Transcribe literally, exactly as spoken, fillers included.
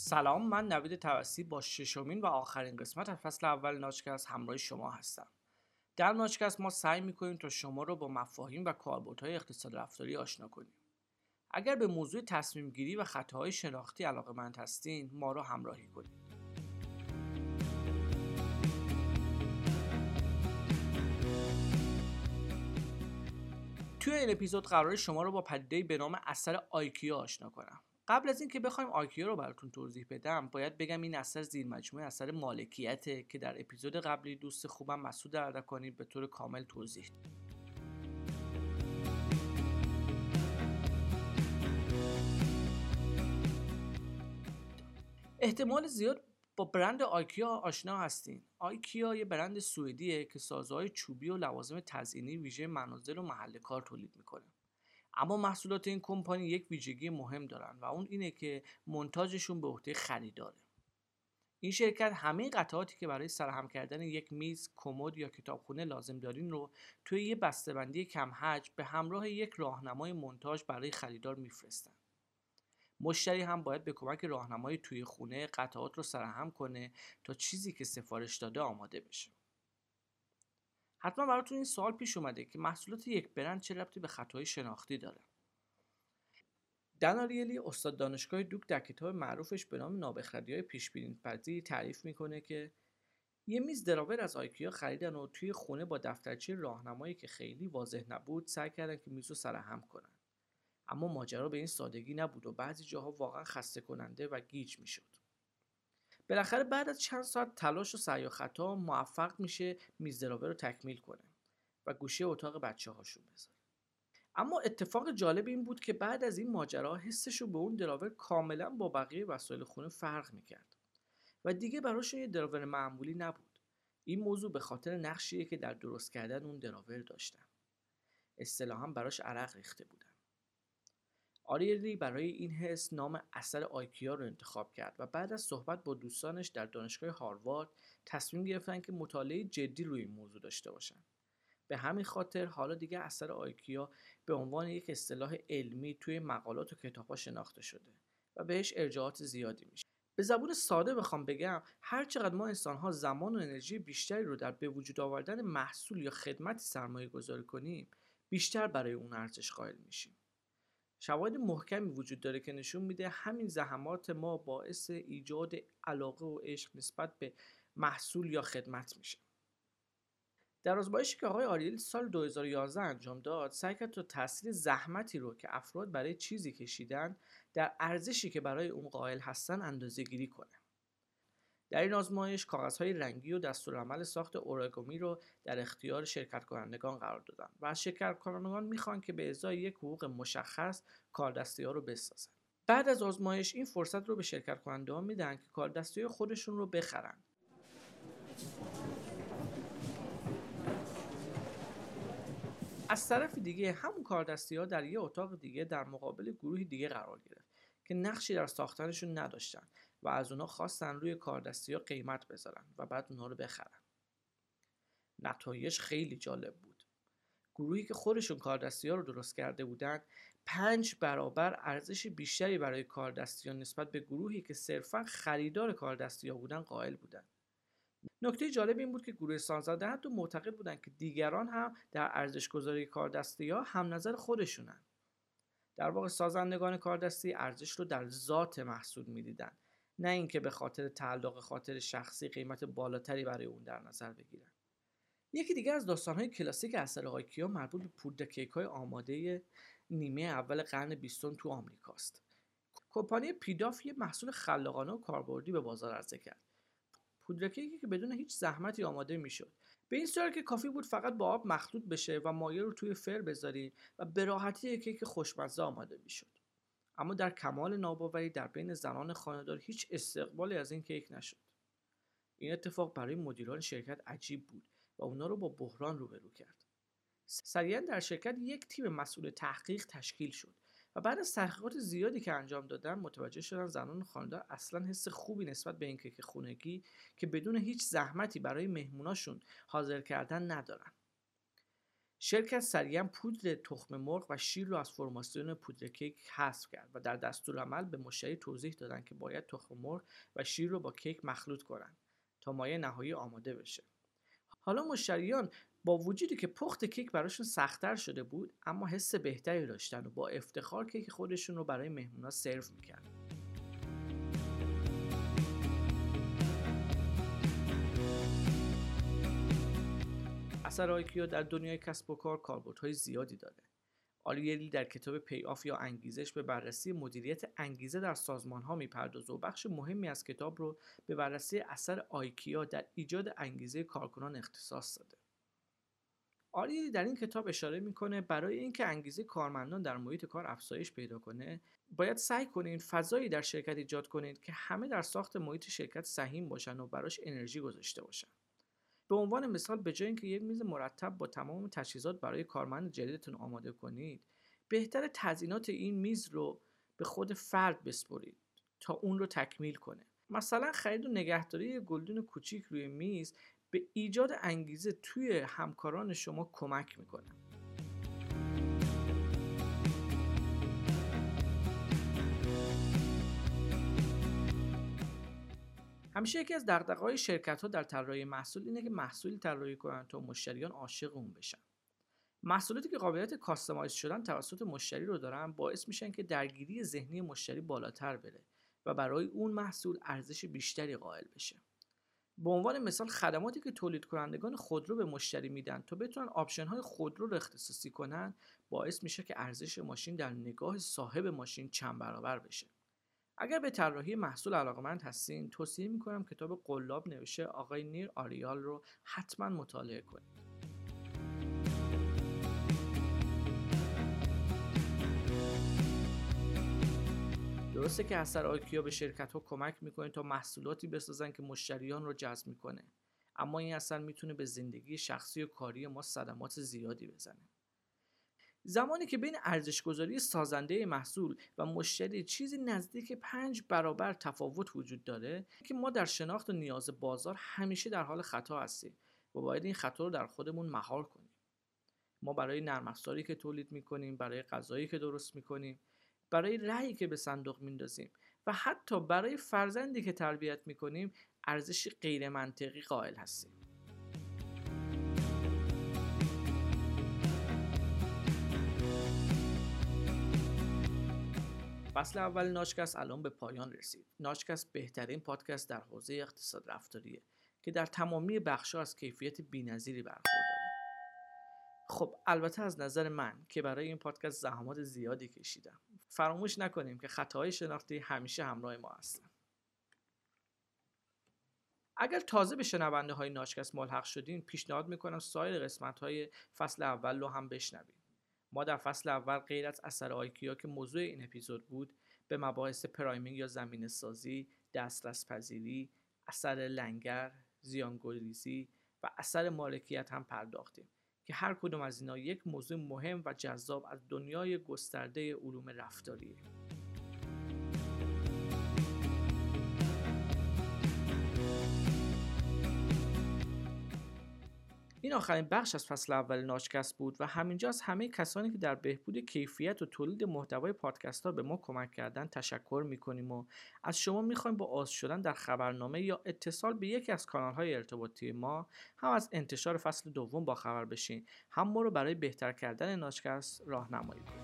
سلام، من نوید توسی با ششمین و آخرین قسمت از فصل اول ناچکست همراه شما هستم. در ناچکست ما سعی میکنیم تا شما رو با مفاهیم و کاربردهای اقتصاد رفتاری آشنا کنیم. اگر به موضوع تصمیم گیری و خطاهای شناختی علاقه‌مند هستین، ما رو همراهی کنید. توی این اپیزود قرار شما رو با پدیده‌ای به نام اثر آیکیو آشنا کنم. قبل از اینکه بخوایم آیکیو رو براتون توضیح بدم، باید بگم این اثر زیر مجموعه اثر مالکیته که در اپیزود قبلی دوست خوبم مسعود اردکانی به طور کامل توضیح داد. احتمال زیاد با برند آیکیا آشنا هستین. آیکیا یه برند سوئدیه که سازه‌های چوبی و لوازم تزئینی ویژه منازل و محل کار تولید میکنه. اما محصولات این کمپانی یک ویژگی مهم دارن و اون اینه که منتاجشون به عهده خریداره. این شرکت همه قطعاتی که برای سرهم کردن یک میز، کمد یا کتابخونه لازم دارین رو توی یه بسته‌بندی کم حجم به همراه یک راهنمای مونتاژ برای خریدار میفرستن. مشتری هم باید به کمک راهنمای توی خونه قطعات رو سرهم کنه تا چیزی که سفارش داده آماده بشه. حتما براتون این سوال پیش اومده که محصولات یک برند چه ربطی به خطای شناختی داره؟ دن آریلی استاد دانشگاه دوک در کتاب معروفش به نام نابخردی‌های پیش‌بینی‌پذیر تعریف میکنه که یه میز دراور از آیکیا خریدن و توی خونه با دفترچه راهنمایی که خیلی واضح نبود سعی کردن که میز رو سرهم کنن. اما ماجرا به این سادگی نبود و بعضی جاها واقعا خسته کننده و گیج میشد. بالاخره بعد از چند ساعت تلاش و سعی و خطا موفق میشه میز دراور رو تکمیل کنه و گوشه اتاق بچه هاشون بذاره. اما اتفاق جالب این بود که بعد از این ماجرا حسش رو به اون دراور کاملا با بقیه وسایل خونه فرق میکرد و دیگه براش یه دراور معمولی نبود. این موضوع به خاطر نقشیه که در درست کردن اون دراور داشتن. اصطلاحاً براش عرق ریخته بودن. آریلی برای این حس نام اثر آیکیا رو انتخاب کرد و بعد از صحبت با دوستانش در دانشگاه هاروارد تصمیم گرفتن که مطالعه جدی روی این موضوع داشته باشن. به همین خاطر حالا دیگه اثر آیکیا به عنوان یک اصطلاح علمی توی مقالات و کتاب‌ها شناخته شده و بهش ارجاعات زیادی میشه. به زبون ساده بخوام بگم، هر چقدر ما انسان‌ها زمان و انرژی بیشتری رو در به وجود آوردن محصول یا خدمتی سرمایه گذاری کنیم، بیشتر برای اون ارزش قائل میشیم. شواهد محکمی وجود داره که نشون میده همین زحمات ما باعث ایجاد علاقه و عشق نسبت به محصول یا خدمت میشه. در آزمایشی که آقای آریل سال دو هزار و یازده انجام داد، سعی کرد تا تاثیر زحمتی رو که افراد برای چیزی کشیدن در ارزشی که برای اون قائل هستن اندازه‌گیری کنه. در این آزمایش کاغذهای رنگی و دستورالعمل ساخت اوراگامی رو در اختیار شرکت کنندگان قرار دادن و از شرکت کنندگان میخوان که به ازای یک حقوق مشخص کاردستی‌ها رو بسازن. بعد از آزمایش این فرصت رو به شرکت کنندگان میدن که کاردستی‌های خودشون رو بخرن. از طرف دیگه همون کاردستی‌ها در یه اتاق دیگه در مقابل گروهی دیگه قرار گرفت که نقشی در ساختنشون نداشتن و از اونا خواستن روی کاردستی‌ها قیمت بذارن و بعد اونها رو بخرن. نتایج خیلی جالب بود. گروهی که خودشون کاردستی‌ها رو درست کرده بودن پنج برابر ارزش بیشتری برای کاردستی‌ها نسبت به گروهی که صرفاً خریدار کاردستی‌ها بودن قائل بودن. نکته جالب این بود که گروه سازنده حتی معتقد بودن که دیگران هم در ارزش‌گذاری کاردستی‌ها هم نظر خودشونن. در واقع سازندگان کاردستی ارزش رو در ذات محصول می‌دیدن، نه اینکه به خاطر تعلق خاطر شخصی قیمت بالاتری برای اون در نظر بگیرن. یکی دیگه از داستان‌های کلاسیک اثر آیکیا مربوط به پودر کیک‌های آماده نیمه اول قرن بیستم تو آمریکاست. کمپانی پیداف یه محصول خلاقانه و کاربردی به بازار عرضه کرد. پودر کیکی که بدون هیچ زحمتی آماده میشد. به این صورت که کافی بود فقط با آب مخلوط بشه و مایع رو توی فر بذارید و به راحتی یک کیک خوشمزه آماده میشد. اما در کمال ناباوری در بین زنان خانه‌دار هیچ استقبالی از این کیک نشد. این اتفاق برای مدیران شرکت عجیب بود و اونا رو با بحران روبرو کرد. سریعا در شرکت یک تیم مسئول تحقیق تشکیل شد و بعد از تحقیقات زیادی که انجام دادن متوجه شدن زنان خانه‌دار اصلا حس خوبی نسبت به این کیک خونگی که بدون هیچ زحمتی برای مهموناشون حاضر کردن ندارن. شرکت سریعا پودر تخم مرغ و شیر رو از فرماسیون پودر کیک حذف کرد و در دستورالعمل به مشتری توضیح دادن که باید تخم مرغ و شیر رو با کیک مخلوط کنن تا مایه نهایی آماده بشه. حالا مشتریان با وجودی که پخت کیک براشون سخت‌تر شده بود، اما حس بهتری داشتن و با افتخار کیک خودشون رو برای مهمونا سرو می‌کردن. اثر آیکیا در دنیای کسب و کار کاربردهای زیادی داره. آلیری در کتاب پی آف یا انگیزش به بررسی مدیریت انگیزه در سازمان‌ها می‌پردازه و بخش مهمی از کتاب رو به بررسی اثر آیکیا در ایجاد انگیزه کارکنان اختصاص داده. آلیری در این کتاب اشاره میکنه برای اینکه انگیزه کارمندان در محیط کار افزایش پیدا کنه، باید سعی کنید فضایی در شرکت ایجاد کنید که همه در ساخت محیط شرکت سهیم باشن و براش انرژی گذاشته باشن. به عنوان مثال به جای اینکه یک میز مرتب با تمام تجهیزات برای کارمند جدیدتون آماده کنید، بهتر تزیینات این میز رو به خود فرد بسپرید تا اون رو تکمیل کنه. مثلا خرید و نگهداری یک گلدون کوچیک روی میز به ایجاد انگیزه توی همکاران شما کمک میکنه. همیشه یکی از دغدغه‌های شرکت‌ها در طراحی محصول اینه که محصولی طراحی کنن تا مشتریان عاشق اون بشن. محصولاتی که قابلیت کاستماایز شدن توسط مشتری رو دارن باعث میشن که درگیری ذهنی مشتری بالاتر بره و برای اون محصول ارزش بیشتری قائل بشه. به عنوان مثال خدماتی که تولید کنندگان خودرو به مشتری میدن تا بتونن آپشن های خودرو رو اختصاصی کنن، باعث میشه که ارزش ماشین در نگاه صاحب ماشین چند برابر بشه. اگر به طراحی محصول علاقه‌مند هستین، توصیه میکنم کتاب قلاب نوشته آقای نیر آریال رو حتما مطالعه کنید. درسته که اثر آیکیا به شرکت‌ها کمک میکنه تا محصولاتی بسازن که مشتریان رو جذب میکنه، اما این اثر میتونه به زندگی شخصی و کاری ما صدمات زیادی بزنه. زمانی که بین ارزش‌گذاری سازنده محصول و مشتری چیزی نزدیک پنج برابر تفاوت وجود داره که ما در شناخت نیاز بازار همیشه در حال خطا هستیم و باید این خطا رو در خودمون مهار کنیم. ما برای نرم افزاری که تولید میکنیم، برای غذایی که درست میکنیم، برای رأیی که به صندوق میندازیم و حتی برای فرزندی که تربیت میکنیم ارزش غیر منطقی قائل هستیم. فصل اول ناچکست الان به پایان رسید. ناچکست بهترین پادکست در حوزه اقتصاد رفتاریه که در تمامی بخش‌ها از کیفیت بی‌نظیری برخورداره. خب البته از نظر من که برای این پادکست زحمات زیادی کشیدم. فراموش نکنیم که خطاهای شناختی همیشه همراه ما هستن. اگر تازه به شنونده های ناچکست ملحق شدین، پیشنهاد میکنم سایر قسمت های فصل اول رو هم بشنوید. ما در فصل اول غیر از اثر آیکیا که موضوع این اپیزود بود، به مباحث پرایمینگ یا زمینه سازی، دسترس پذیری، اثر لنگر، زیانگریزی و اثر مالکیت هم پرداختیم که هر کدوم از اینا یک موضوع مهم و جذاب از دنیای گسترده علوم رفتاریه. این آخرین بخش از فصل اول ناچکست بود و همینجا از همه کسانی که در بهبود کیفیت و تولید محتوای پادکست ها به ما کمک کردن تشکر میکنیم و از شما میخوایم با عضو شدن در خبرنامه یا اتصال به یکی از کانال های ارتباطی ما هم از انتشار فصل دوم با خبر بشین، هم ما رو برای بهتر کردن ناچکست راهنمایی کنید.